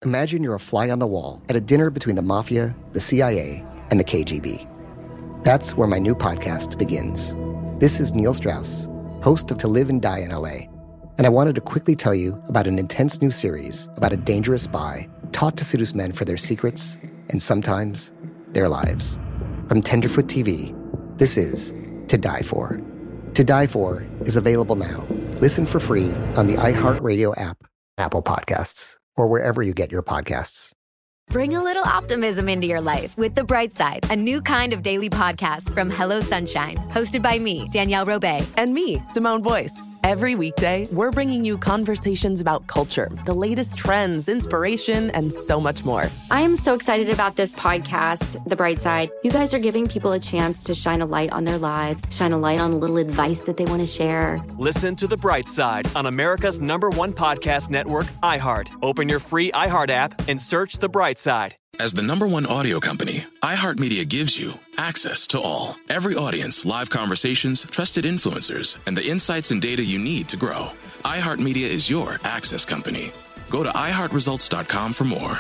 Imagine you're a fly on the wall at a dinner between the mafia, the CIA, and the KGB. That's where my new podcast begins. This is Neil Strauss, host of To Live and Die in LA, and I wanted to quickly tell you about an intense new series about a dangerous spy taught to seduce men for their secrets and sometimes their lives. From Tenderfoot TV, this is To Die For. To Die For is available now. Listen for free on the iHeartRadio app, Apple Podcasts, or wherever you get your podcasts. Bring a little optimism into your life with The Bright Side, a new kind of daily podcast from Hello Sunshine, hosted by me, Danielle Robay. And me, Simone Boyce. Every weekday, we're bringing you conversations about culture, the latest trends, inspiration, and so much more. I am so excited about this podcast, The Bright Side. You guys are giving people a chance to shine a light on their lives, shine a light on a little advice that they want to share. Listen to The Bright Side on America's #1 podcast network, iHeart. Open your free iHeart app and search The Bright Side. As the #1 audio company, iHeartMedia gives you access to all. Every audience, live conversations, trusted influencers, and the insights and data you need to grow. iHeartMedia is your access company. Go to iHeartResults.com for more.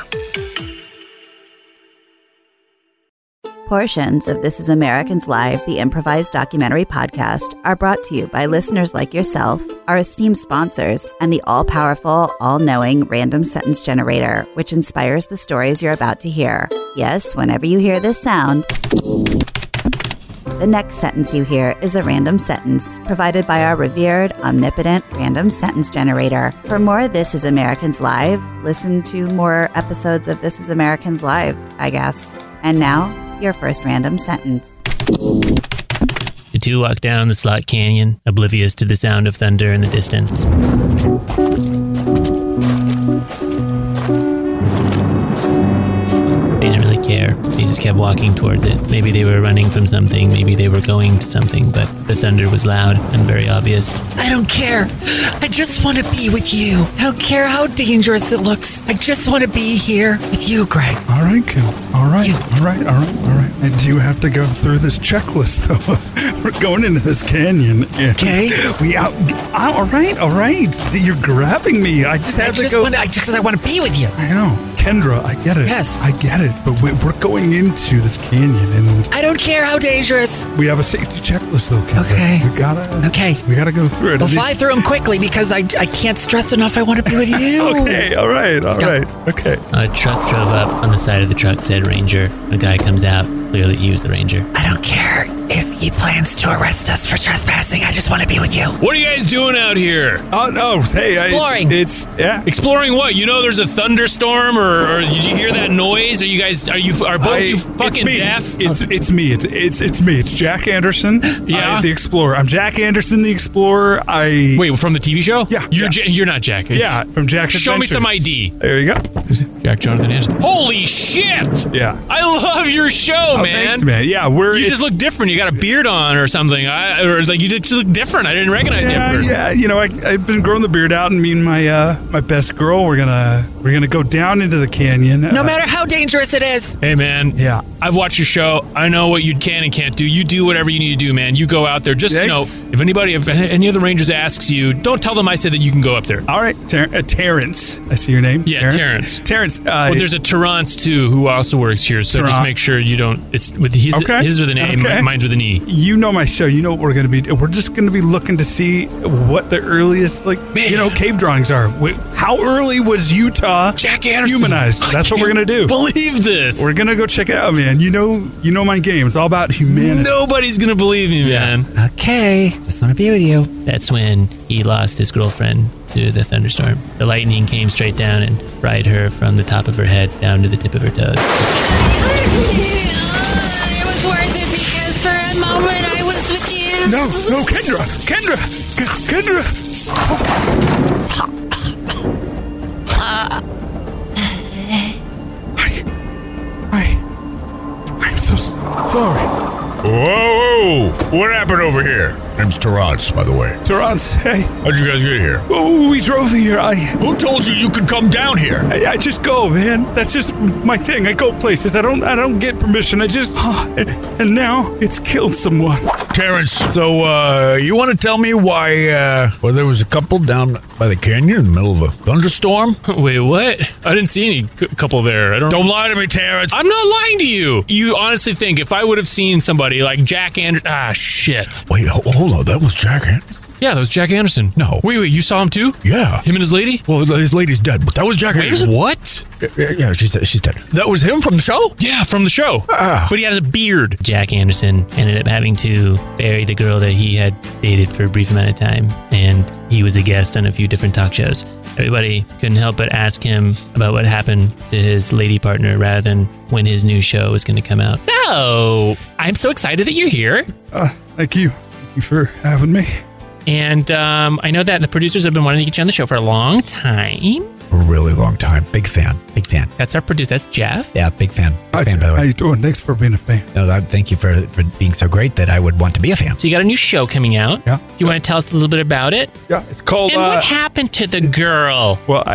Portions of This Is Americans Live, the improvised documentary podcast, are brought to you by listeners like yourself, our esteemed sponsors, and the all-powerful, all-knowing Random Sentence Generator, which inspires the stories you're about to hear. Yes, whenever you hear this sound, the next sentence you hear is a random sentence provided by our revered, omnipotent Random Sentence Generator. For more This Is Americans Live, listen to more episodes of This Is Americans Live, I guess. And now, your first random sentence. The two walk down the Slot Canyon, oblivious to the sound of thunder in the distance. They didn't really care. They just kept walking towards it. Maybe they were running from something, maybe they were going to something, but the thunder was loud and very obvious. I don't care. I just want to be with you. I don't care how dangerous it looks. I just want to be here with you, Greg. All right, Kim. All right. All right. And do you have to go through this checklist, though? We're going into this canyon. Okay. All right. You're grabbing me. I just have to go. Because I want to be with you. I know. Kendra, I get it. Yes. I get it. But we're going into this canyon, and I don't care how dangerous. we have a safety checklist, though, Kendra. Okay. We gotta go through it. We'll fly through them quickly because I can't stress enough. I want to be with you. Okay. All right. Okay. A truck drove up. On the side of the truck said Ranger. A guy comes out. Clearly he was the Ranger. I don't care if he plans to arrest us for trespassing. I just want to be with you. What are you guys doing out here? Oh no! Hey, Exploring. Exploring what? You know there's a thunderstorm, or did you hear that noise? Are both you fucking deaf? It's me. It's me. It's Jack Anderson. Yeah. The Explorer. I'm Jack Anderson, the Explorer. Wait, from the TV show? Yeah. You're not Jack. Yeah, from Jack's Show me Adventures. some ID. There you go. Jack Jonathan Anderson. Holy shit! Yeah. I love your show, man. Thanks, man. Yeah, You just look different. You got a beard on or something. You just look different. I didn't recognize you at first. Yeah, you know, I've been growing the beard out, and me and my best girl, we're gonna go down into the canyon. No matter how dangerous it is. Hey, man. Yeah. I've watched your show. I know what you can and can't do. You do whatever you need to do, man. You go out there. Just know, if any of the Rangers asks you, don't tell them I said that you can go up there. All right, Terrence. I see your name. Yeah, Terrence. Terrence. Well, there's a Terrence too who also works here. So just make sure you don't. It's with his with an A, mine's with an E. You know my show. You know what we're going to be. We're just going to be looking to see what the earliest, cave drawings are. How early was Utah Jack Anderson humanized? That's what we're going to do. Believe this. We're going to go check it out, man. You know my game. It's all about humanity. Nobody's going to believe me, man. Okay. Just want to be with you. That's when he lost his girlfriend to the thunderstorm. The lightning came straight down and fried her from the top of her head down to the tip of her toes. It was worth it because for a moment I was with you. No, Kendra. I'm so sorry. Whoa! What happened over here? Name's Terrence, by the way. Terrence, hey. How'd you guys get here? Well, we drove here. Who told you could come down here? I just go, man. That's just my thing. I go places. I don't get permission. I just... and now it's killed someone. Terrence, so you want to tell me why there was a couple down by the canyon in the middle of a thunderstorm. Wait, what? I didn't see any couple there. Don't lie to me, Terrence. I'm not lying to you. You honestly think if I would have seen somebody like Jack Anderson... shit. Wait, hold on. That was Jack Anderson? Yeah, that was Jack Anderson. No. Wait, you saw him too? Yeah. Him and his lady? Well, his lady's dead, but that was Jack Anderson. What? Yeah, she's dead. That was him from the show? Yeah, from the show. But he has a beard. Jack Anderson ended up having to bury the girl that he had dated for a brief amount of time, and he was a guest on a few different talk shows. Everybody couldn't help but ask him about what happened to his lady partner rather than when his new show was going to come out. So, I'm so excited that you're here. Thank you. Thank you for having me. And I know that the producers have been wanting to get you on the show for a long time. A really long time. Big fan. That's our producer. That's Jeff. Yeah, big fan. Big fan, by the way. How you doing? Thanks for being a fan. No, thank you for being so great that I would want to be a fan. So you got a new show coming out. Yeah. Do you want to tell us a little bit about it? Yeah, it's called... And what happened to the girl? Well,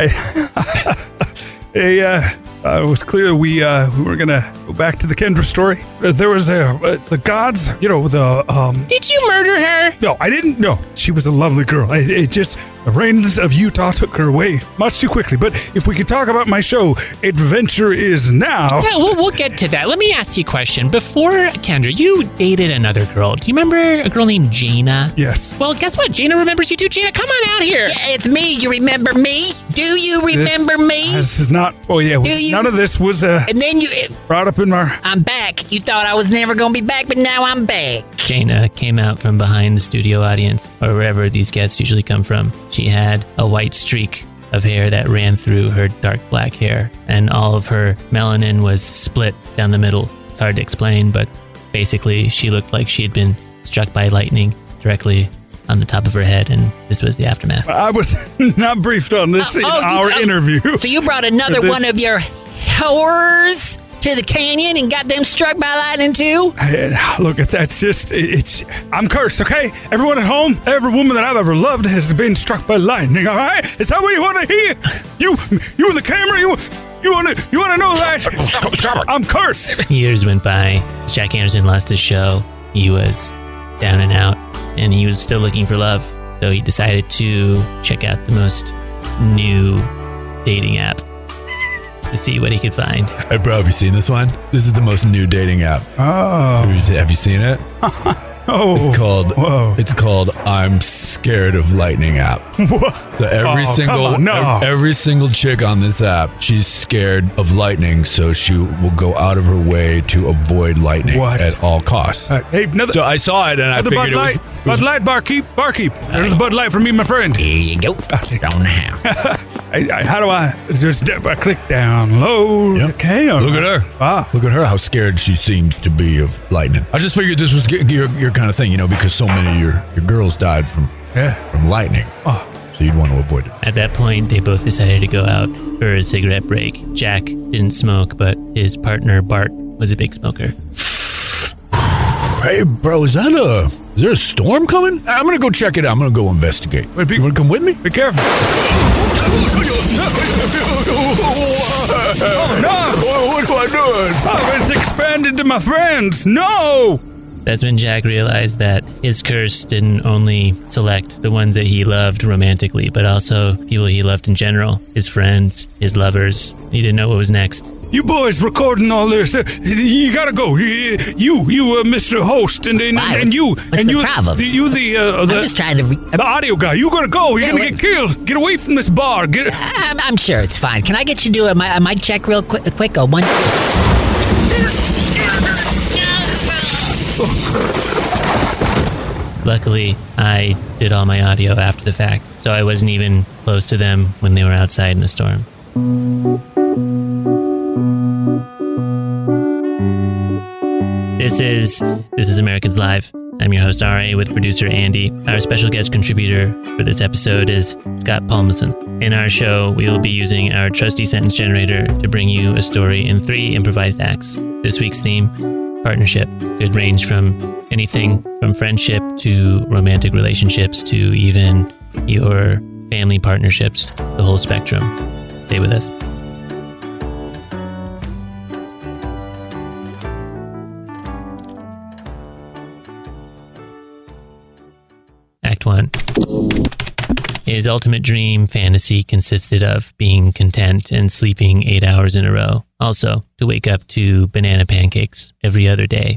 it was clear we were going to go back to the Kendra story. There was the gods, Did you murder her? No, I didn't. No, she was a lovely girl. It just, the rains of Utah took her away much too quickly. But if we could talk about my show, Adventure Is Now. Yeah, we'll get to that. Let me ask you a question. Before Kendra, you dated another girl. Do you remember a girl named Jaina? Yes. Well, guess what? Jaina remembers you too. Jaina, come on out here. Yeah, it's me. You remember me? Do you remember me? This is not. Oh yeah. None of this was. And then you brought up in my. I'm back. You thought I was never gonna be back, but now I'm back. Jaina came out from behind the studio audience, or wherever these guests usually come from. She had a white streak of hair that ran through her dark black hair, and all of her melanin was split down the middle. It's hard to explain, but basically she looked like she had been struck by lightning directly on the top of her head, and this was the aftermath. I was not briefed on this in our interview. So you brought another one of your horrors to the canyon and got them struck by lightning too? Look, I'm cursed, okay? Everyone at home, every woman that I've ever loved has been struck by lightning, all right? Is that what you want to hear? You in the camera, you want to know that? Stop it. I'm cursed. Years went by. Jack Anderson lost his show. He was down and out, and he was still looking for love. So he decided to check out the most new dating app to see what he could find. Hey, bro, have you seen this one? This is the most new dating app. Oh. Have you seen it? Oh. It's called I'm Scared of Lightning app. What? So every single chick on this app, she's scared of lightning, so she will go out of her way to avoid lightning at all costs. Hey, so I saw it and I figured Bud Light, barkeep. There's the Bud Light for me, my friend. Here you go. Don't now. How do I click download? Yep. Okay. Look at her. Wow. Look at her, how scared she seems to be of lightning. I just figured this was your kind of thing, because so many of your girls died from lightning. Oh. So you'd want to avoid it. At that point, they both decided to go out for a cigarette break. Jack didn't smoke, but his partner, Bart, was a big smoker. Hey, bro, is there a storm coming? I'm going to go check it out. I'm going to go investigate. You want to come with me? Be careful. Oh, no. What am I doing? Oh, it's expanded to my friends. No. That's when Jack realized that his curse didn't only select the ones that he loved romantically, but also people he loved in general. His friends, his lovers. He didn't know what was next. You boys recording all this? You gotta go. You, Mr. Host, and you, what's the problem? I'm just trying to. The audio guy. You gotta go. You're gonna get killed. Get away from this bar. I'm sure it's fine. Can I get you to do a mic check real quick? One. Luckily, I did all my audio after the fact, so I wasn't even close to them when they were outside in a storm. This is Americans Live. I'm your host, R.A., with producer Andy. Our special guest contributor for this episode is Scott Palmason. In our show, we will be using our trusty sentence generator to bring you a story in 3 improvised acts. This week's theme, partnership, could range from anything from friendship to romantic relationships to even your family partnerships, the whole spectrum. Stay with us. Act 1. His ultimate dream fantasy consisted of being content and sleeping 8 hours in a row. Also, to wake up to banana pancakes every other day.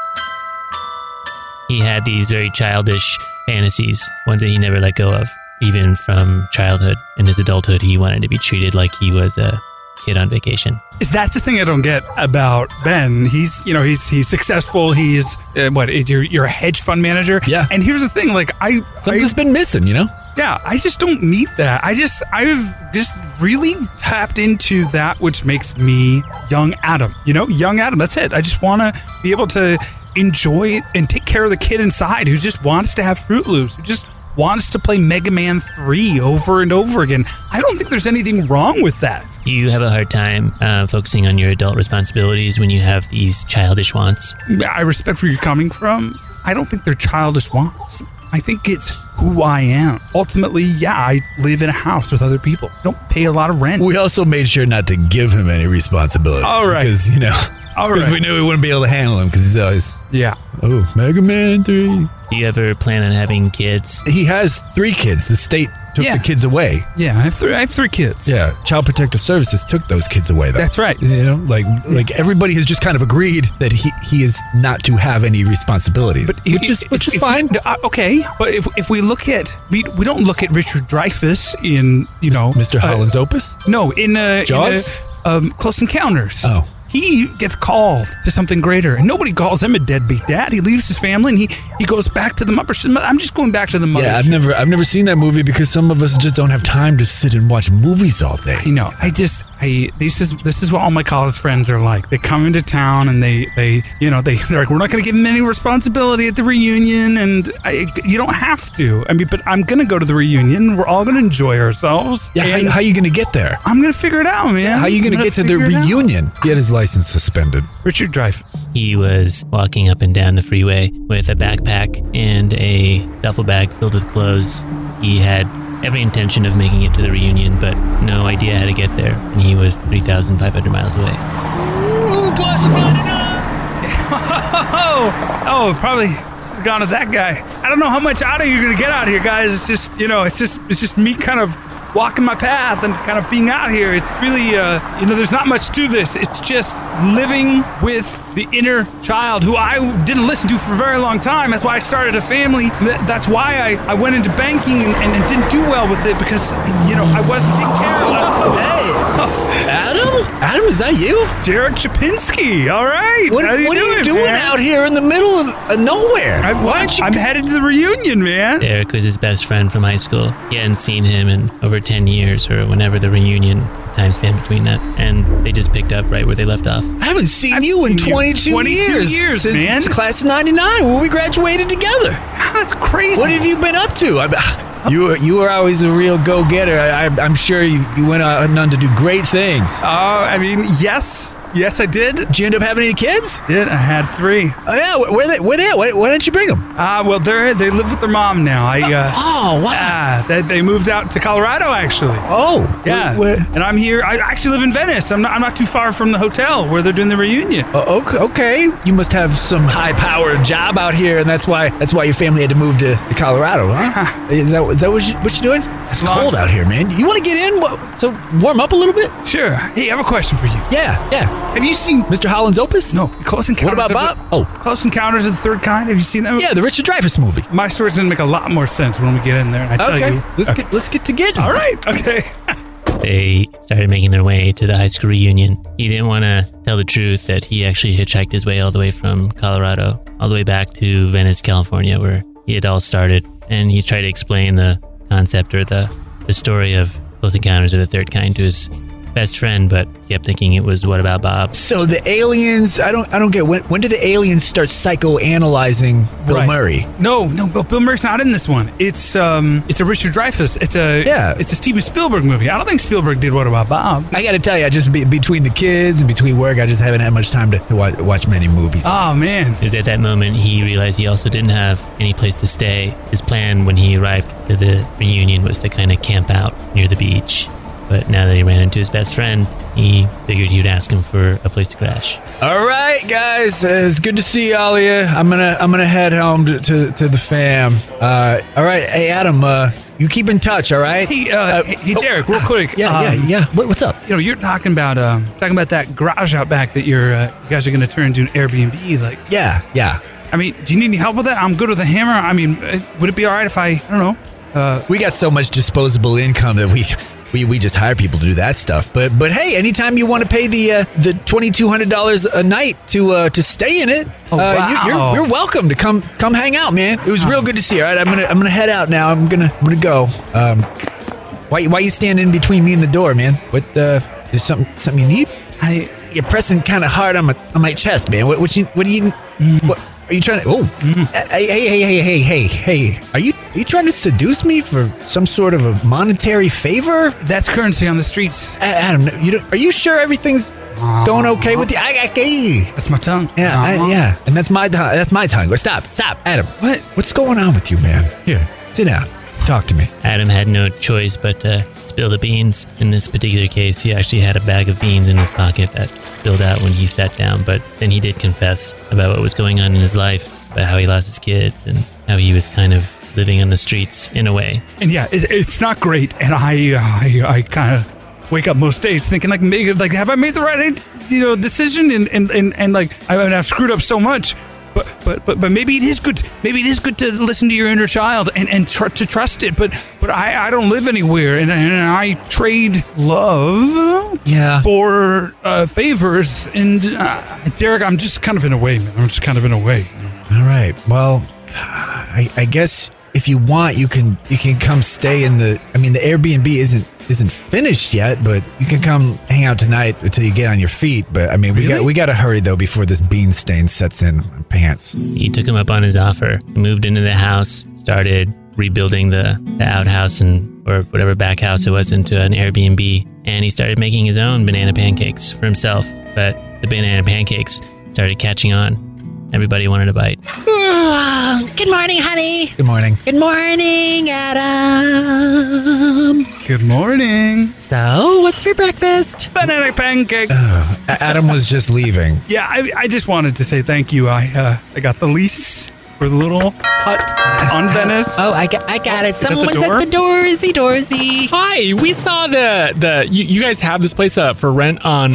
He had these very childish fantasies, ones that he never let go of. Even from childhood and his adulthood, he wanted to be treated like he was a kid on vacation. That's the thing I don't get about Ben. He's successful. He's you're a hedge fund manager. Yeah. And here's the thing, something's been missing, Yeah, I just don't need that. I've just really tapped into that which makes me young Adam. Young Adam, that's it. I just want to be able to enjoy and take care of the kid inside who just wants to have Fruit Loops, who just wants to play Mega Man 3 over and over again. I don't think there's anything wrong with that. You have a hard time focusing on your adult responsibilities when you have these childish wants. I respect where you're coming from. I don't think they're childish wants. I think it's who I am. Ultimately, I live in a house with other people. I don't pay a lot of rent. We also made sure not to give him any responsibility. All right. Because, because we knew we wouldn't be able to handle him because he's always... Yeah. Oh, Mega Man 3. Do you ever plan on having kids? He has 3 kids. The state took the kids away. Yeah, I have three kids. Yeah, Child Protective Services took those kids away, though. That's right. Like everybody has just kind of agreed that he is not to have any responsibilities, which is fine. Okay, but if we look at we don't look at Richard Dreyfuss in Mr. Holland's Opus. No, in Jaws, Close Encounters. Oh. He gets called to something greater, and nobody calls him a deadbeat dad. He leaves his family, and he goes back to the mothership. I'm just going back to the mothership. Yeah, I've never seen that movie because some of us just don't have time to sit and watch movies all day. I know. This is what all my college friends are like. They come into town and they're like, we're not going to give them any responsibility at the reunion, and you don't have to. But I'm going to go to the reunion. We're all going to enjoy ourselves. Yeah, how are you going to get there? I'm going to figure it out, man. Yeah, how are you going to get to the reunion? Get his license suspended. Richard Dreyfuss. He was walking up and down the freeway with a backpack and a duffel bag filled with clothes. He had every intention of making it to the reunion, but no idea how to get there, and he was 3,500 miles away. Ooh, glass of 99! Oh, probably gone to that guy. I don't know how much out of you're gonna get out here, guys. It's just, it's just me kind of walking my path and kind of being out here. It's really, there's not much to this. It's just living with the inner child who I didn't listen to for a very long time. That's why I started a family. That's why I went into banking and didn't do well with it because, I wasn't taking care of it. Hey, Adam? Adam, is that you? Derek Chapinski, all right. What are you doing out here in the middle of nowhere? I'm headed to the reunion, man. Derek was his best friend from high school. He hadn't seen him in over 10 years or whenever the reunion time span between that, and they just picked up right where they left off. I haven't seen you in 22 years, since man. Class of 99 when we graduated together. That's crazy. What have you been up to? You were always a real go-getter. I'm sure you went on to do great things. Yes, I did. Did you end up having any kids? Did. I had 3. Oh, yeah. Where they at? Why didn't you bring them? Well, they live with their mom now. Oh, wow. They moved out to Colorado, actually. Oh. Yeah. And I'm here. I actually live in Venice. I'm not too far from the hotel where they're doing the reunion. Okay. You must have some high-powered job out here, and that's why your family had to move to Colorado, huh? Is that what you're doing? It's cold out here, man. You want to get in? So warm up a little bit? Sure. Hey, I have a question for you. Yeah. Have you seen Mr. Holland's Opus? No. Close Encounters. What about Bob? Close Encounters of the Third Kind. Have you seen that movie? Yeah, the Richard Dreyfuss movie. My story's going to make a lot more sense when we get in there. And I tell you. Let's get to getting. All right. Okay. They started making their way to the high school reunion. He didn't want to tell the truth that he actually hitchhiked his way all the way from Colorado, all the way back to Venice, California, where he had all started. And he tried to explain the concept or the story of Close Encounters of the Third Kind to his best friend, but kept thinking it was What About Bob? So the aliens, I don't get when did the aliens start psychoanalyzing Bill Murray? No, Bill Murray's not in this one. It's a Richard Dreyfuss. It's a Steven Spielberg movie. I don't think Spielberg did What About Bob. I got to tell you, I just between the kids and between work, I just haven't had much time to watch many movies. Oh man! It was at that moment he realized he also didn't have any place to stay. His plan when he arrived to the reunion was to kind of camp out near the beach. But now that he ran into his best friend, he figured he would ask him for a place to crash. All right, guys, it's good to see all of you. I'm gonna head home to the fam. All right, hey Adam, You keep in touch, all right? Hey, Derek, real quick. Yeah. What's up? You know, you're talking about that garage out back that you guys are going to turn into an Airbnb. Like, yeah. I mean, do you need any help with that? I'm good with a hammer. I mean, would it be all right if I don't know? We got so much disposable income that we just hire people to do that stuff. But hey, anytime you want to pay the $2,200 a night to stay in it, wow. you're welcome to come hang out, man. It was real good to see you. All right, I'm gonna head out now. I'm gonna go. Why you standing in between me and the door, man? What is something you need? You're pressing kind of hard on my chest, man. What do you? What are you trying to? Oh, hey! Are you trying to seduce me for some sort of a monetary favor? That's currency on the streets. Adam, are you sure everything's going okay with you? That's my tongue. Yeah, and that's my tongue. Stop, Adam. What's going on with you, man? Here, sit down. Talk to me. Adam had no choice but to spill the beans. In this particular case, he actually had a bag of beans in his pocket that spilled out when he sat down, but then he did confess about what was going on in his life, about how he lost his kids and how he was kind of living on the streets in a way. And yeah, it's not great, and I kind of wake up most days thinking like have I made the right decision? And like I've screwed up so much. But maybe it is good. Maybe it is good to listen to your inner child and to trust it. But I don't live anywhere, and I trade love for favors. And Derek, I'm just kind of in a way, man. I'm just kind of in a way. All right. Well, I guess if you want, you can come stay in the. I mean, the Airbnb isn't finished yet, but you can come hang out tonight until you get on your feet. But I mean, we got to hurry though before this bean stain sets in my pants. He took him up on his offer. He moved into the house, started rebuilding the outhouse or whatever back house it was into an Airbnb, and he started making his own banana pancakes for himself. But the banana pancakes started catching on. Everybody wanted a bite. Good morning, honey. Good morning. Good morning, Adam. Good morning. So, what's for breakfast? Banana pancakes. Adam was just leaving. Yeah, I just wanted to say thank you. I got the lease for the little hut on Venice. Oh, I got it. Someone was at the doorsy. Hi, we saw you guys have this place for rent on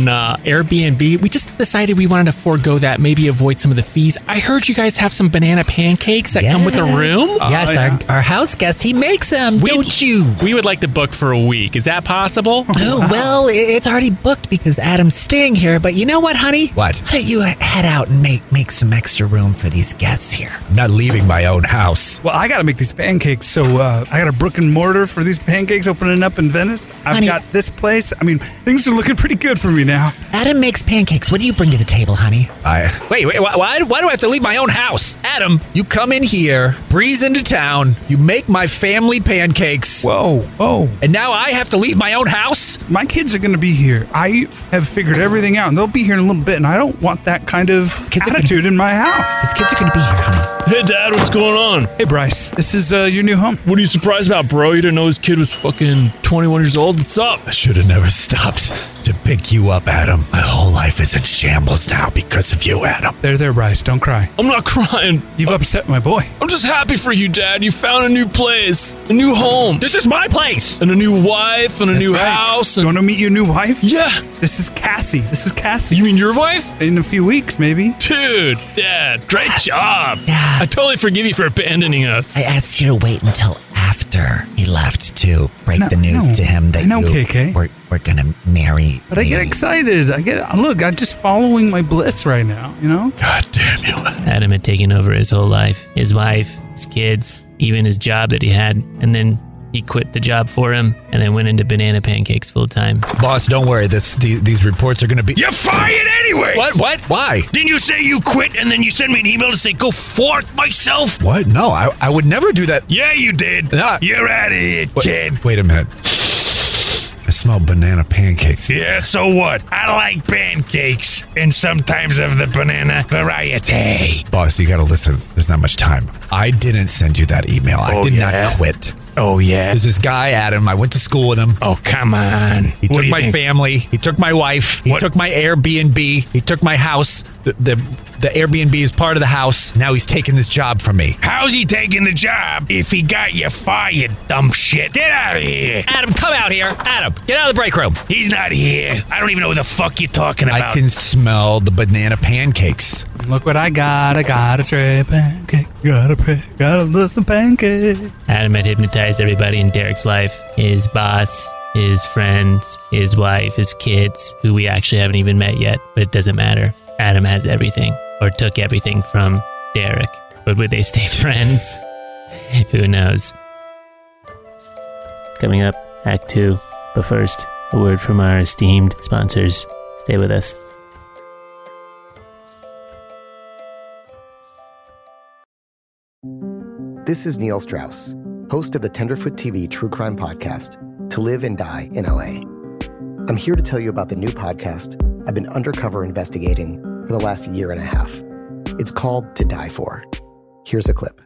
Airbnb. We just decided we wanted to forego that, maybe avoid some of the fees. I heard you guys have some banana pancakes that come with a room. Yes, our house guest, he makes them, don't you? We would like to book for a week. Is that possible? Oh, well, it's already booked because Adam's staying here. But you know what, honey? What? Why don't you head out and make some extra room for these guests here? I'm not leaving my own house. Well, I got to make these pancakes, so I got a brick and mortar for these pancakes opening up in Venice. I've got this place. I mean, things are looking pretty good for me now. Adam makes pancakes. What do you bring to the table, honey? Wait, why do I have to leave my own house? Adam, you come in here, breeze into town, you make my family pancakes. Whoa. And now I have to leave my own house? My kids are going to be here. I have figured everything out, and they'll be here in a little bit, and I don't want that kind of attitude in my house. These kids are going to be here, honey. Hey, Dad, what's going on? Hey, Bryce. This is your new home. What are you surprised about, bro? You didn't know this kid was fucking 21 years old? What's up? I should have never stopped to pick you up, Adam. My whole life is in shambles now because of you, Adam. There, Bryce. Don't cry. I'm not crying. You've upset my boy. I'm just happy for you, Dad. You found a new place, a new home. This is my place. And a new wife and a new house. You want to meet your new wife? Yeah. This is Cassie. You mean your wife? In a few weeks, maybe. Dude, Dad, great job. Yeah. I totally forgive you for abandoning us. I asked you to wait until after he left to break the news to him that we're going to marry. But I get excited. I'm just following my bliss right now, you know? God damn you. Adam had taken over his whole life, his wife, his kids, even his job that he had, and then he quit the job for him and then went into banana pancakes full time. Boss, don't worry. These reports are going to be... You're fired anyway! What? Why? Didn't you say you quit and then you sent me an email to say go forth myself? What? No, I would never do that. Yeah, you did. You're out of here, kid. Wait a minute. I smell banana pancakes. Yeah, so what? I like pancakes and sometimes of the banana variety. Boss, you got to listen. There's not much time. I didn't send you that email. I did not quit. Oh, yeah? There's this guy, Adam. I went to school with him. Oh, come on. He took my family. He took my wife. He took my Airbnb. He took my house. The The Airbnb is part of the house. Now he's taking this job from me. How's he taking the job if he got you fired, dumb shit? Get out of here. Adam, come out here. Adam, get out of the break room. He's not here. I don't even know what the fuck you're talking about. I can smell the banana pancakes. Look what I got. I got a tray of pancakes. Got a list of pancakes. Adam had hypnotized everybody in Derek's life. His boss, his friends, his wife, his kids, who we actually haven't even met yet, but it doesn't matter. Adam has everything, or took everything from Derek. But would they stay friends? Who knows? Coming up, Act 2. But first, a word from our esteemed sponsors. Stay with us. This is Neil Strauss, host of the Tenderfoot TV true crime podcast, To Live and Die in LA. I'm here to tell you about the new podcast I've been undercover investigating for the last year and a half. It's called To Die For. Here's a clip.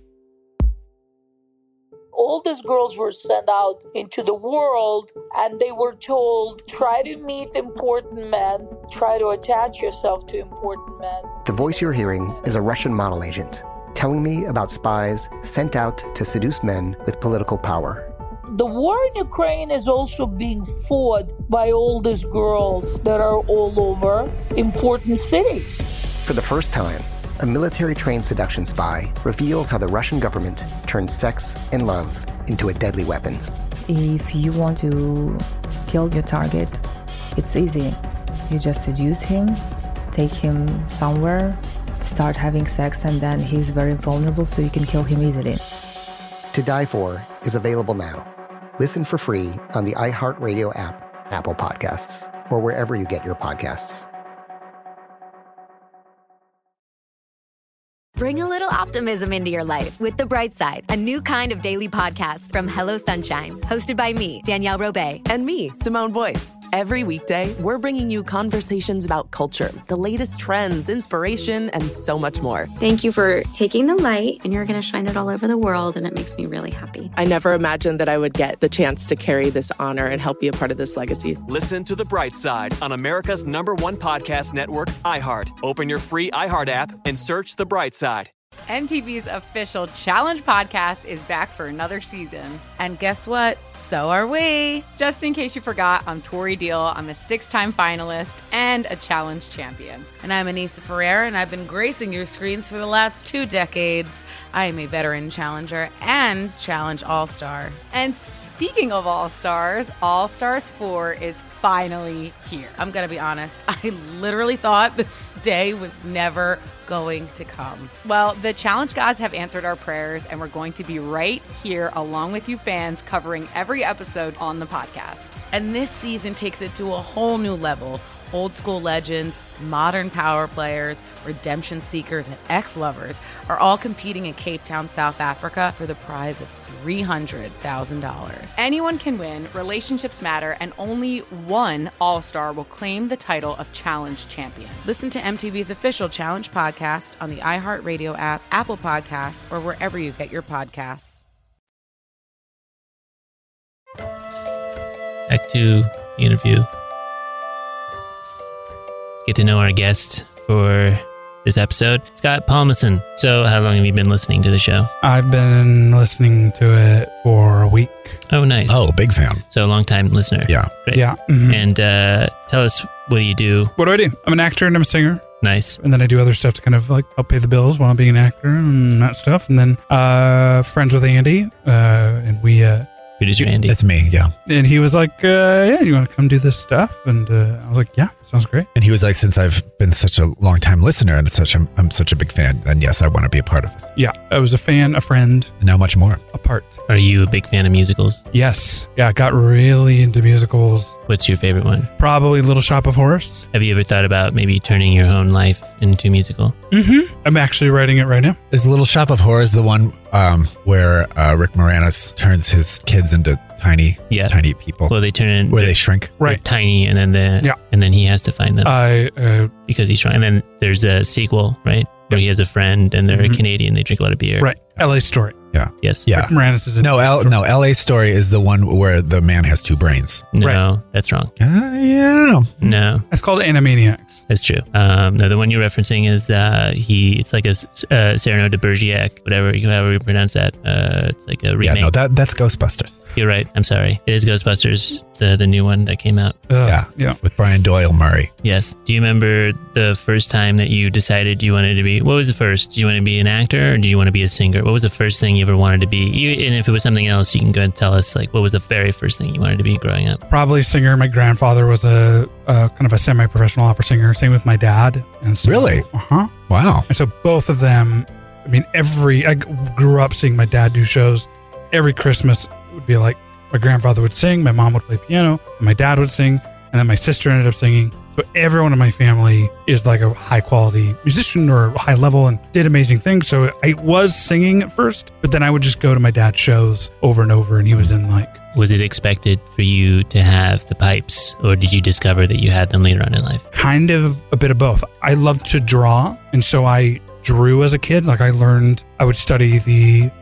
All these girls were sent out into the world and they were told, try to meet important men, try to attach yourself to important men. The voice you're hearing is a Russian model agent telling me about spies sent out to seduce men with political power. The war in Ukraine is also being fought by all these girls that are all over important cities. For the first time, a military-trained seduction spy reveals how the Russian government turned sex and love into a deadly weapon. If you want to kill your target, it's easy. You just seduce him, take him somewhere, start having sex, and then he's very vulnerable, so you can kill him easily. To Die For is available now. Listen for free on the iHeartRadio app, Apple Podcasts, or wherever you get your podcasts. Bring a little optimism into your life with The Bright Side, a new kind of daily podcast from Hello Sunshine, hosted by me, Danielle Robay. And me, Simone Boyce. Every weekday, we're bringing you conversations about culture, the latest trends, inspiration, and so much more. Thank you for taking the light, and you're going to shine it all over the world, and it makes me really happy. I never imagined that I would get the chance to carry this honor and help be a part of this legacy. Listen to The Bright Side on America's #1 podcast network, iHeart. Open your free iHeart app and search The Bright Side. MTV's official Challenge podcast is back for another season. And guess what? So are we. Just in case you forgot, I'm Tori Deal. I'm a 6-time finalist and a Challenge champion. And I'm Anissa Ferrer, and I've been gracing your screens for the last 2 decades. I am a veteran challenger and Challenge All-Star. And speaking of All-Stars, All-Stars 4 is finally here. I'm going to be honest. I literally thought this day was never going to come. Well, the Challenge gods have answered our prayers, and we're going to be right here along with you fans covering every episode on the podcast. And this season takes it to a whole new level. Old school legends, modern power players, redemption seekers, and ex-lovers are all competing in Cape Town, South Africa for the prize of $300,000. Anyone can win, relationships matter, and only one All-Star will claim the title of Challenge champion. Listen to MTV's official Challenge podcast on the iHeartRadio app, Apple Podcasts, or wherever you get your podcasts. Back to the interview. Get to know our guest for this episode, Scott Palmason. So how long have you been listening to the show? I've been listening to it for a week. Oh, nice. Oh, big fan. So a long-time listener. Yeah. Great. Yeah. Mm-hmm. And tell us, what do you do? What do I do? I'm an actor and I'm a singer. Nice. And then I do other stuff to kind of like help pay the bills while I'm being an actor and that stuff. And then friends with Andy, and we... Producer Andy. That's me, yeah. And he was like, yeah, you want to come do this stuff? And I was like, yeah, sounds great. And he was like, since I've been such a long-time listener and I'm such a big fan, then yes, I want to be a part of this. Yeah, I was a fan, a friend. And now much more. A part. Are you a big fan of musicals? Yes. Yeah, I got really into musicals. What's your favorite one? Probably Little Shop of Horrors. Have you ever thought about maybe turning your own life into a musical? Mm-hmm. I'm actually writing it right now. Is Little Shop of Horrors the one where Rick Moranis turns his kids into tiny people? Well, they turn in where they shrink, right? Tiny, and then he has to find them. Because he's trying. And then there's a sequel, right? Where he has a friend and they're Canadian. They drink a lot of beer. Right. LA Story. Yeah. Yes. Yeah. Rick Moranis is No, LA Story is the one where the man has 2 brains. No, that's wrong. Yeah, I don't know. No. It's called Animaniacs. That's true. No, the one you're referencing is it's like a Cyrano de Bergerac, however you pronounce that. It's like a remake. Yeah, no, that's Ghostbusters. You're right. I'm sorry. It is Ghostbusters, the new one that came out. Yeah. With Brian Doyle Murray. Yes. Do you remember the first time that you decided you wanted to be? What was the first? Did you want to be an actor or did you want to be a singer? What was the first thing you ever wanted to be? And if it was something else, you can go and tell us, like, what was the very first thing you wanted to be growing up? Probably a singer. My grandfather was a kind of a semi-professional opera singer. Same with my dad. And so, Really? Uh-huh. Wow. And so both of them, I mean, I grew up seeing my dad do shows. Every Christmas it would be like my grandfather would sing, my mom would play piano, and my dad would sing, and then my sister ended up singing. So everyone in my family is like a high quality musician or high level and did amazing things. So I was singing at first, but then I would just go to my dad's shows over and over, and he was in like... Was it expected for you to have the pipes, or did you discover that you had them later on in life? Kind of a bit of both. I loved to draw, and so I drew as a kid. Like I would study the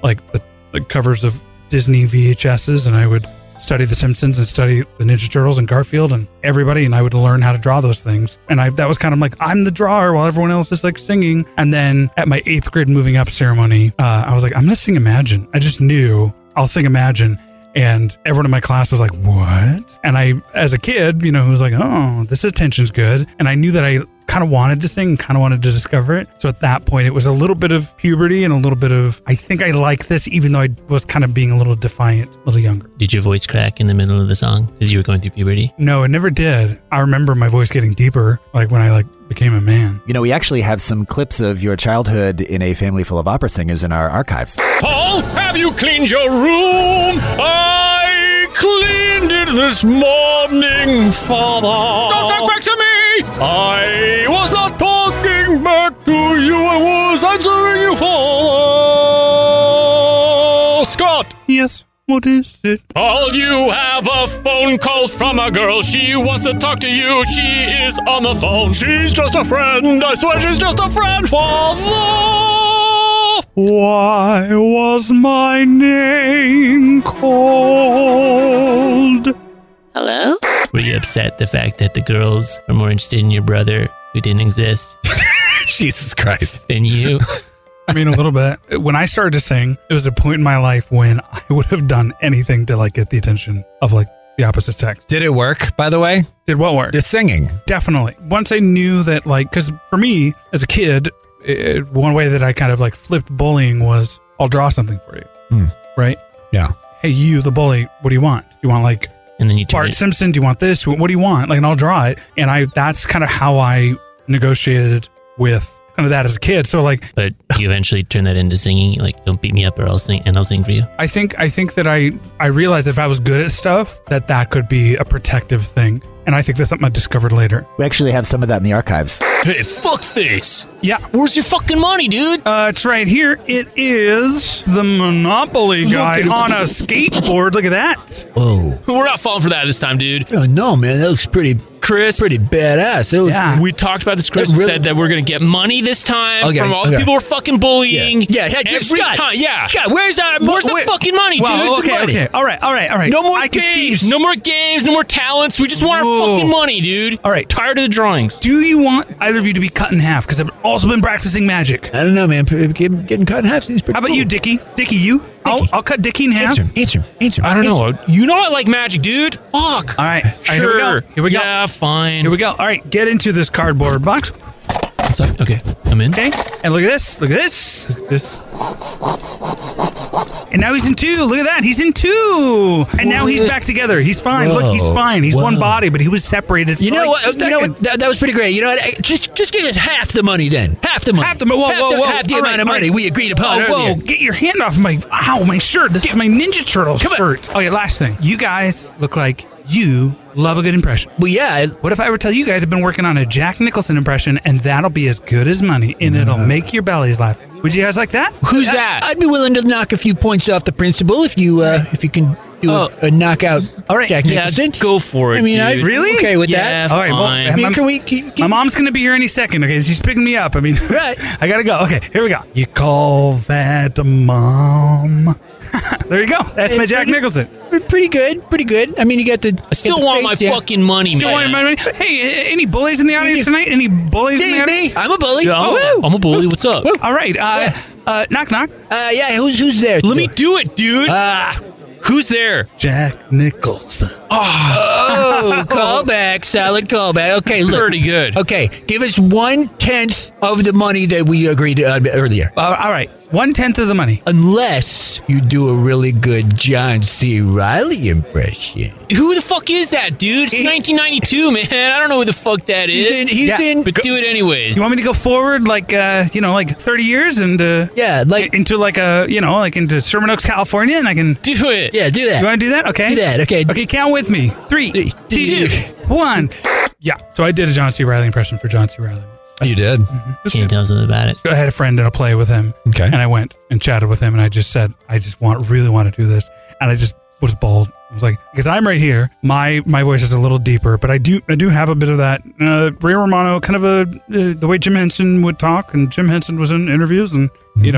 covers of Disney VHSs, and I would study The Simpsons and study the Ninja Turtles and Garfield and everybody, and I would learn how to draw those things. And that was kind of like, I'm the drawer while everyone else is like singing. And then at my 8th grade moving up ceremony, I was like, I'm going to sing Imagine. I just knew I'll sing Imagine. And everyone in my class was like, what? And I, as a kid, who was like, oh, this attention's good. And I knew that I kind of wanted to sing, kind of wanted to discover it. So at that point, it was a little bit of puberty and a little bit of, I think I like this, even though I was kind of being a little defiant, a little younger. Did your voice crack in the middle of the song because you were going through puberty? No, it never did. I remember my voice getting deeper, like when I became a man. We actually have some clips of your childhood in a family full of opera singers in our archives. Paul, have you cleaned your room? I cleaned it this morning, Father. Don't talk back to me! I was not talking back to you. I was answering you, Father. Scott! Yes? What is it? Paul, you have a phone call from a girl. She wants to talk to you. She is on the phone. She's just a friend. I swear she's just a friend, Father. Why was my name called? Hello? Were you upset the fact that the girls were more interested in your brother who didn't exist? Jesus Christ. Than you? I mean, a little bit. When I started to sing, it was a point in my life when I would have done anything to get the attention of the opposite sex. Did it work, by the way? Did what work? The singing. Definitely. Once I knew that, because for me, as a kid, one way that I kind of flipped bullying was, I'll draw something for you. Right? Yeah. Hey, you, the bully, what do you want? Do you want and then you Bart Simpson? Do you want this? What do you want? And I'll draw it. And that's kind of how I negotiated with kind of that as a kid. So but you eventually turn that into singing. Don't beat me up or I'll sing for you. I think that I realized if I was good at stuff, that could be a protective thing. And I think that's something I discovered later. We actually have some of that in the archives. Hey, fuck this. Yeah. Where's your fucking money, dude? It's right here. It is the Monopoly guy on a skateboard. Look at that. Whoa. We're not falling for that this time, dude. Oh, no, man. That looks pretty badass. Yeah. We talked about this, Chris. Really? Said that we're going to get money this time from all the okay. people we're fucking bullying. Yeah. Every Scott, time. Yeah. Scott, where's the fucking money, well, dude? Okay. All right. No more games. No more games. No more talents. We just want our fucking money, dude. All right. Tired of the drawings. Do you want either of you to be cut in half? Because I've also been practicing magic. I don't know, man. Getting cut in half seems pretty How about cool. you, Dickie? Dickie, you? I'll cut Dickie in half. Answer him. I don't know. You know I like magic, dude. Fuck. All right. Sure. Here we go. Yeah, fine. Here we go. All right. Get into this cardboard box. What's up? Okay. I'm in. Okay. And look at this. Look at this. Look at this. And now he's in 2. Look at that. He's in 2. And now he's back together. He's fine. Look, he's fine. He's one body, but he was separated. You know what? 2 seconds. That was pretty great. You know what? Just give us half the money then. Half the money. Half the money. Whoa. Half the amount of money we agreed upon earlier. Whoa. Get your hand off my shirt. This is my Ninja Turtle shirt. Okay, last thing. You guys look like you love a good impression. Well, yeah. What if I were to tell you guys I've been working on a Jack Nicholson impression, and that'll be as good as money, and it'll make your bellies laugh? Would you guys like that? Who's that? I'd be willing to knock a few points off the principal if you can do a knockout Jack Nicholson? Go for it, dude. Really? Okay with that. that. All right. Well, my mom's going to be here any second. Okay, she's picking me up. I mean, right. I got to go. Okay, here we go. You call that a mom? There you go. That's my Jack Nicholson. Pretty good. I mean, you got the. I still want my fucking money, Still want my money. Hey, any bullies in the audience tonight? Any bullies in the audience? I'm a bully. Yeah, I'm a bully. What's up? All right. Knock, knock. Yeah. Who's there? Let me do it, dude. Who's there? Jack Nicholson. Oh, callback. Solid callback. Okay, look. Pretty good. Okay, give us 1/10 of the money that we agreed earlier. All right. 1/10 of the money. Unless you do a really good John C. Reilly impression. Who the fuck is that, dude? It's 1992, man. I don't know who the fuck that is. He's in. But do it anyways. You want me to go forward like 30 years and into Sherman Oaks, California, and I can do it. Yeah, do that. You want to do that? Okay. Do that. Okay. Okay, count with me. 3, 2, 1. Yeah. So I did a John C. Reilly impression for John C. Reilly. You did? Mm-hmm. Can you tell us about it? I had a friend in a play with him. Okay. And I went and chatted with him, and I just said, I just really want to do this. And I just was bold. I was like, because I'm right here. My voice is a little deeper, but I do have a bit of that Ray Romano, kind of the way Jim Henson would talk, and Jim Henson was in interviews, and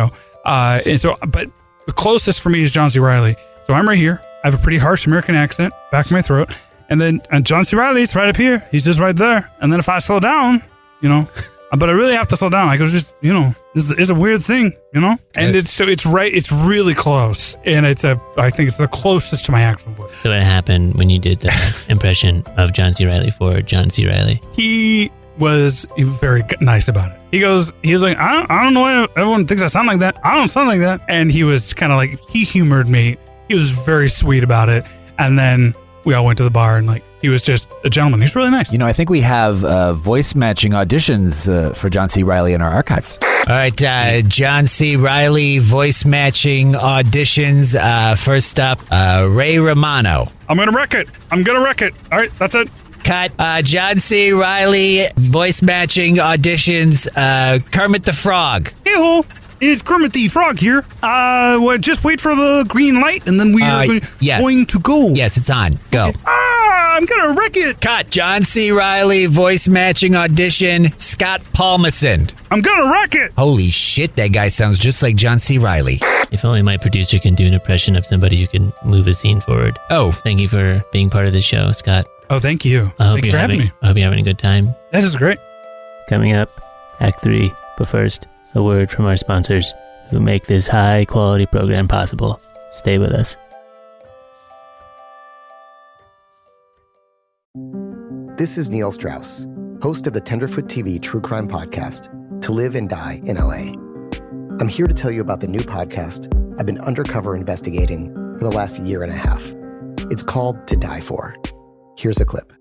and so, but the closest for me is John C. Reilly. So I'm right here. I have a pretty harsh American accent, back of my throat. And John C. Reilly's right up here. He's just right there. And then if I slow down, but I really have to slow down. I go, this is a weird thing, And it's right. It's really close. And I think it's the closest to my actual voice. So what happened when you did the impression of John C. Reilly for John C. Reilly? He was very nice about it. He was like, I don't know why everyone thinks I sound like that. I don't sound like that. And he was kind of like, he humored me. He was very sweet about it. And then we all went to the bar and he was just a gentleman. He's really nice. I think we have voice matching auditions for John C. Reilly in our archives. All right, John C. Reilly voice matching auditions. First up, Ray Romano. I'm going to wreck it. All right, that's it. Cut. John C. Reilly voice matching auditions. Kermit the Frog. Hey-ho. It's Kermit the Frog here. Just wait for the green light, and then we are going to go. Yes, it's on. Go. Okay. I'm going to wreck it. Cut. John C. Reilly voice matching audition. Scott Palmason. I'm going to wreck it. Holy shit, that guy sounds just like John C. Reilly. If only my producer can do an impression of somebody who can move a scene forward. Oh. Thank you for being part of the show, Scott. Oh, thank you. Thank you for having me. I hope you're having a good time. This is great. Coming up, Act 3. But first, a word from our sponsors who make this high-quality program possible. Stay with us. This is Neil Strauss, host of the Tenderfoot TV true crime podcast, To Live and Die in LA. I'm here to tell you about the new podcast I've been undercover investigating for the last year and a half. It's called To Die For. Here's a clip.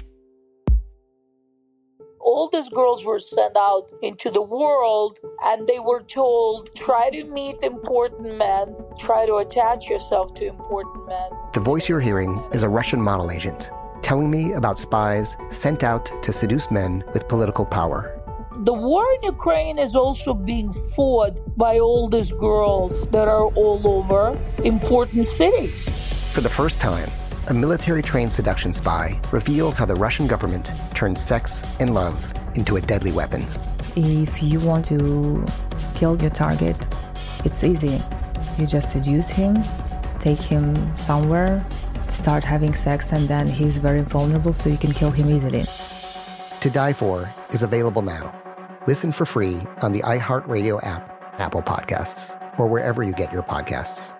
All these girls were sent out into the world and they were told, try to meet important men, try to attach yourself to important men. The voice you're hearing is a Russian model agent telling me about spies sent out to seduce men with political power. The war in Ukraine is also being fought by all these girls that are all over important cities. For the first time, a military-trained seduction spy reveals how the Russian government turned sex and love into a deadly weapon. If you want to kill your target, it's easy. You just seduce him, take him somewhere, start having sex, and then he's very vulnerable, so you can kill him easily. To Die For is available now. Listen for free on the iHeartRadio app, Apple Podcasts, or wherever you get your podcasts.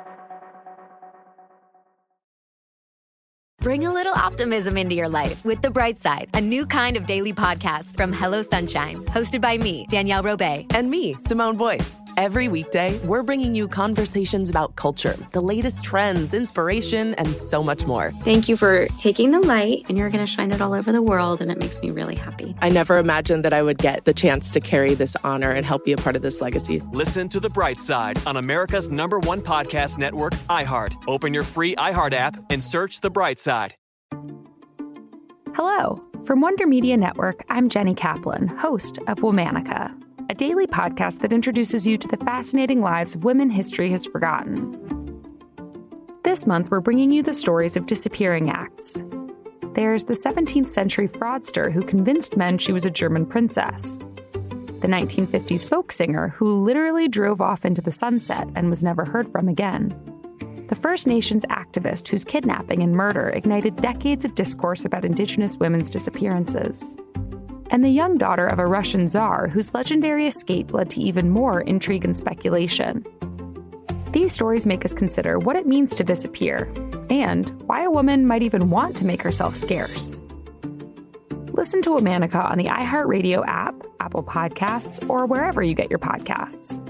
Bring a little optimism into your life with The Bright Side, a new kind of daily podcast from Hello Sunshine, hosted by me, Danielle Robay. And me, Simone Boyce. Every weekday, we're bringing you conversations about culture, the latest trends, inspiration, and so much more. Thank you for taking the light, and you're going to shine it all over the world, and it makes me really happy. I never imagined that I would get the chance to carry this honor and help be a part of this legacy. Listen to The Bright Side on America's #1 podcast network, iHeart. Open your free iHeart app and search The Bright Side. Hello. From Wonder Media Network, I'm Jenny Kaplan, host of Womanica, a daily podcast that introduces you to the fascinating lives of women history has forgotten. This month, we're bringing you the stories of disappearing acts. There's the 17th century fraudster who convinced men she was a German princess. The 1950s folk singer who literally drove off into the sunset and was never heard from again. The First Nations activist whose kidnapping and murder ignited decades of discourse about Indigenous women's disappearances. And the young daughter of a Russian czar whose legendary escape led to even more intrigue and speculation. These stories make us consider what it means to disappear, and why a woman might even want to make herself scarce. Listen to Womanica on the iHeartRadio app, Apple Podcasts, or wherever you get your podcasts.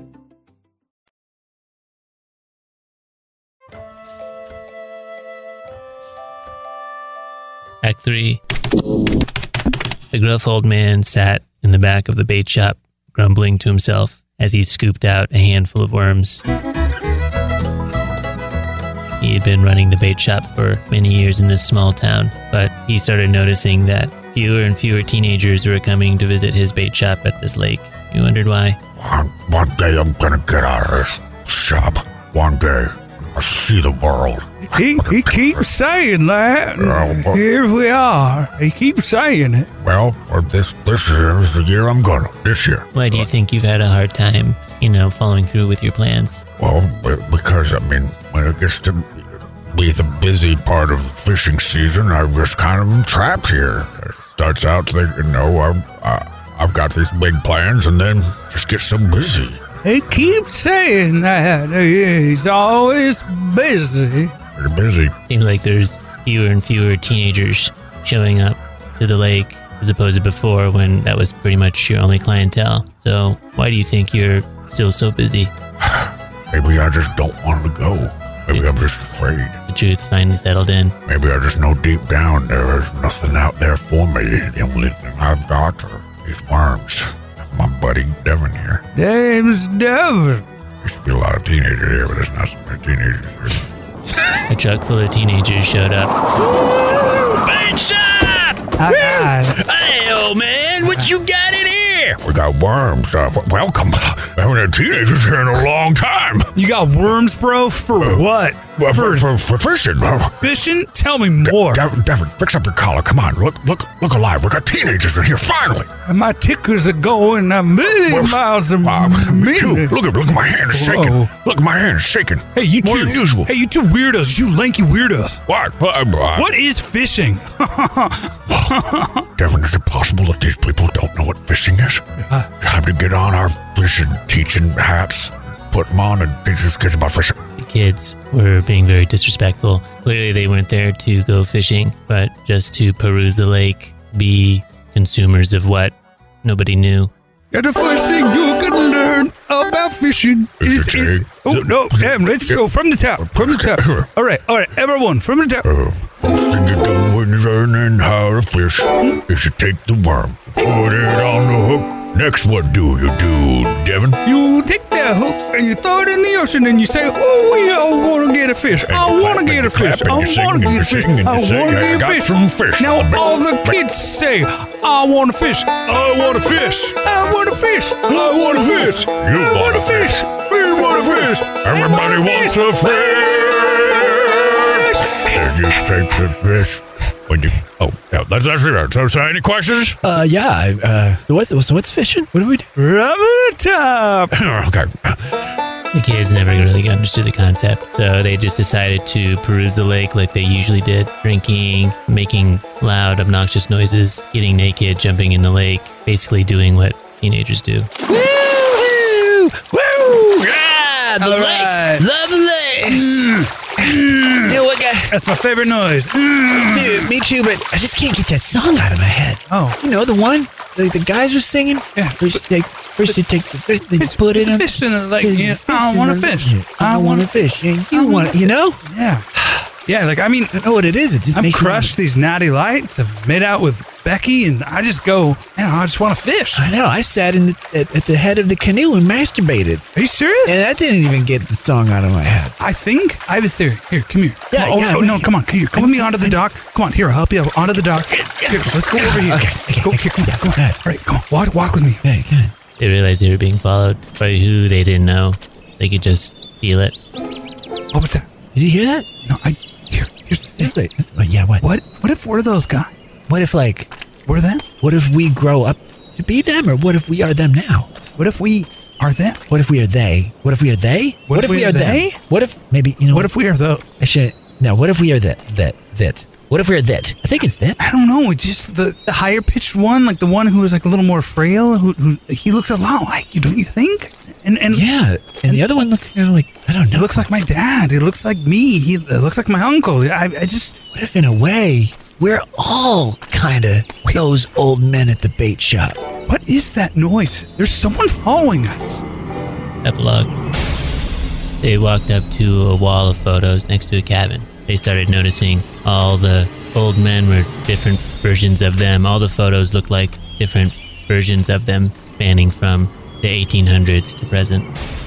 Act 3. The gruff old man sat in the back of the bait shop, grumbling to himself as he scooped out a handful of worms. He had been running the bait shop for many years in this small town, but he started noticing that fewer and fewer teenagers were coming to visit his bait shop at this lake. He wondered why. One day I'm gonna get out of this shop. One day I'll see the world. He keeps saying that. Here we are. He keeps saying it. Well, this is the year I'm gonna. This year. Why do you think you've had a hard time, following through with your plans? Well, because, when it gets to be the busy part of fishing season, I just kind of am trapped here. It starts out thinking, I've got these big plans, and then just get so busy. He keeps saying that. He's always busy. Pretty busy. Seems like there's fewer and fewer teenagers showing up to the lake as opposed to before when that was pretty much your only clientele. So why do you think you're still so busy? Maybe I just don't want to go. Maybe I'm just afraid. The truth finally settled in. Maybe I just know deep down there's nothing out there for me. The only thing I've got are these worms. My buddy Devin here. Name's Devin. Used to be a lot of teenagers here, but there's not so many teenagers here. A truck full of teenagers showed up. Bait shop! Hey, old man, what you got in here? We got worms. Welcome. I haven't had teenagers here in a long time. You got worms, bro? For what? For fishing. Fishing? Tell me more. Devin, fix up your collar. Come on, look alive. We got teenagers in here, finally. And my tickers are going a million miles a minute. Look at my hand is shaking. Look, my hand is shaking. Hey, you more two. Than usual. Hey, you two weirdos. You lanky weirdos. What? What is fishing? Devin, is it possible that these people don't know what fishing is? Time to get on our fishing teaching hats, put them on, and teach these kids about fishing. The kids were being very disrespectful. Clearly, they weren't there to go fishing, but just to peruse the lake, be consumers of what nobody knew. Yeah, the first thing you're gonna learn about fishing is let's go from the top. All right, everyone, from the top. First thing you do when you're learning how to fish is you take the worm, put it on the hook. Next, what do you do, Devin? You take that hook and you throw it in the ocean and you say, we all want to get a fish. I want to get a fish. I want to get a fish. I want to get a fish. Some fish. Now all the kids say, I want a fish. I want a fish. I want a fish. I want a fish. You want a fish. We want a fish. Everybody wants a fish. And you take the fish. That's actually right. So any questions? What's fishing? What do we do? From the top. Okay. The kids never really understood the concept, so they just decided to peruse the lake like they usually did, drinking, making loud, obnoxious noises, getting naked, jumping in the lake, basically doing what teenagers do. Woo! Woo! Yeah! The lake! Love the lake! You know what, guy? That's my favorite noise. Dude, me too, but I just can't get that song out of my head. Oh. You know, the one the guys were singing? Yeah. First you take the fish, then you put it in. Fish in the lake. Yeah. I want to fish. I want to fish. You want, you know? Yeah. Yeah, I know what it is. It just I've crushed these natty lights. I've made out with Becky, and I just go, I just want to fish. I know. I sat at the head of the canoe and masturbated. Are you serious? And that didn't even get the song out of my head. I think I have a theory. Here, come here. Yeah, no, come on. Here, come with me onto the dock. Come on, here, I'll help you out onto the dock. Here, let's go over here. Okay. Go, here, come on. All right, come on. Walk with me. Okay, good. They realized they were being followed by who they didn't know. They could just feel it. What was that? Did you hear that? No, here's the thing. Yeah, what? What if we're those guys? What if, like... We're them? What if we grow up to be them, or what if we are them now? What if we are them? What if we are they? What if we are they? What if we are they? Them? What if, maybe, you know... What if we are those? No, what if we are that? What if we're that? I think it's that. I don't know. It's just the higher pitched one, like the one who is like a little more frail. Who he looks a lot like you, don't you think? And yeah, and the other one looks kind of like, I don't know. He looks like my dad. He looks like me. He looks like my uncle. I just. What if in a way we're all kind of those old men at the bait shop? What is that noise? There's someone following us. Epilogue. They walked up to a wall of photos next to a cabin. They started noticing all the old men were different versions of them. All the photos looked like different versions of them, spanning from the 1800s to present.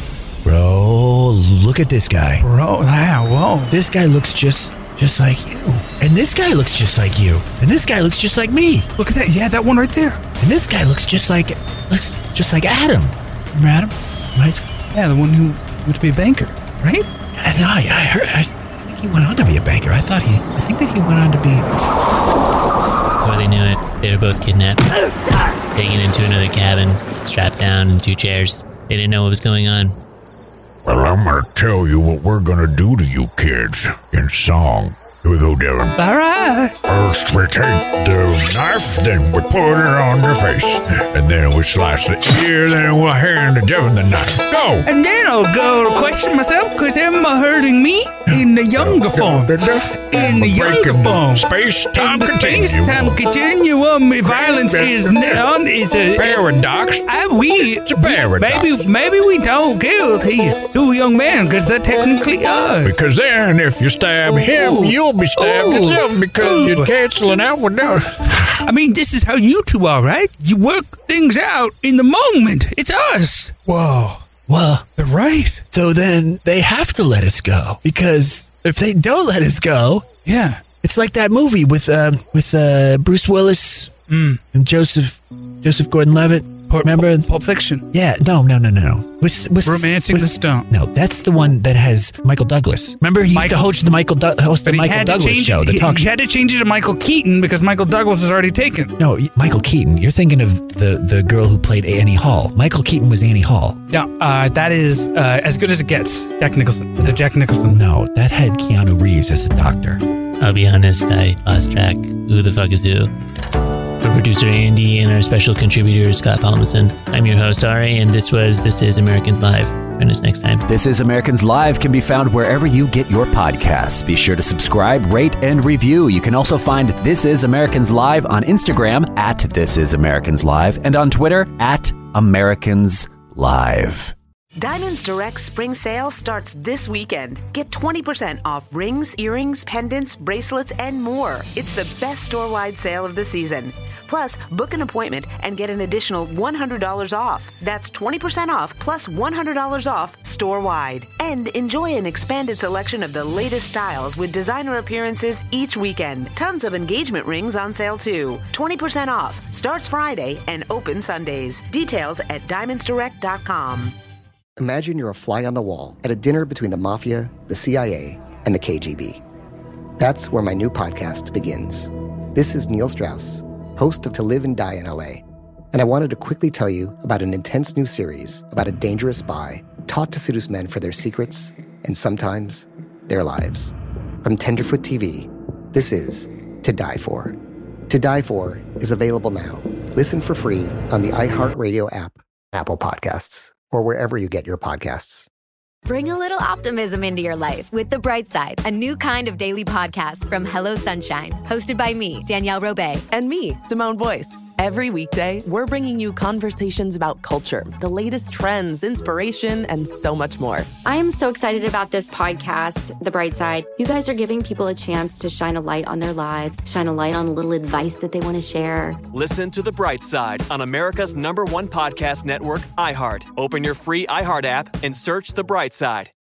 Bro, look at this guy. Bro, yeah, whoa. This guy looks just like you. And this guy looks just like you. And this guy looks just like me. Look at that. Yeah, that one right there. And this guy looks just like Adam. Remember Adam? Yeah, the one who went to be a banker, right? No, I heard. He went on to be a banker. I think that he went on to be... Before they knew it, they were both kidnapped, taken into another cabin, strapped down in 2 chairs. They didn't know what was going on. Well, I'm going to tell you what we're going to do to you kids in song. Here we go, Darren. All right. First, we take the knife, then we put it on their face. And then we slice the ear, then we'll hand Devin the knife. Go! And then I'll go to question myself, because am I hurting me? In the younger form. In the younger form. Space-time continuum. Violence is a paradox. It's a paradox. Maybe we don't kill these 2 young men, because they're technically us. Because then, if you stab him, you'll be stabbed yourself because you're canceling out without. I mean, this is how you two are, right? You work things out in the moment. It's us. Whoa. Well, they're right. So then they have to let us go, because if they don't let us go, yeah, it's like that movie with Bruce Willis and Joseph Gordon-Levitt. Remember Pulp Fiction? Yeah, no. Romancing the Stone. No, that's the one that has Michael Douglas. Remember, he used to host the Michael Douglas show, the talk show. He had to change it to Michael Keaton because Michael Douglas was already taken. No, Michael Keaton. You're thinking of the girl who played Annie Hall. Michael Keaton was Annie Hall. No, that is As Good as It Gets. Jack Nicholson. Is it Jack Nicholson? No, that had Keanu Reeves as a doctor. I'll be honest, I lost track. Who the fuck is who? For producer Andy and our special contributor Scott Palmason, I'm your host Ari, and this is Americans Live. Join us next time. This is Americans Live can be found wherever you get your podcasts. Be sure to subscribe, rate, and review. You can also find This Is Americans Live on Instagram at This Is Americans Live and on Twitter at Americans Live. Diamonds Direct Spring Sale starts this weekend. Get 20% off rings, earrings, pendants, bracelets, and more. It's the best store-wide sale of the season. Plus, book an appointment and get an additional $100 off. That's 20% off plus $100 off store-wide. And enjoy an expanded selection of the latest styles with designer appearances each weekend. Tons of engagement rings on sale too. 20% off. Starts Friday and open Sundays. Details at diamondsdirect.com. Imagine you're a fly on the wall at a dinner between the Mafia, the CIA, and the KGB. That's where my new podcast begins. This is Neil Strauss, host of To Live and Die in LA, and I wanted to quickly tell you about an intense new series about a dangerous spy taught to seduce men for their secrets and sometimes their lives. From Tenderfoot TV, this is To Die For. To Die For is available now. Listen for free on the iHeartRadio app, Apple Podcasts, or wherever you get your podcasts. Bring a little optimism into your life with The Bright Side, a new kind of daily podcast from Hello Sunshine, hosted by me, Danielle Robay. And me, Simone Boyce. Every weekday, we're bringing you conversations about culture, the latest trends, inspiration, and so much more. I am so excited about this podcast, The Bright Side. You guys are giving people a chance to shine a light on their lives, shine a light on a little advice that they want to share. Listen to The Bright Side on America's #1 podcast network, iHeart. Open your free iHeart app and search The Bright Side.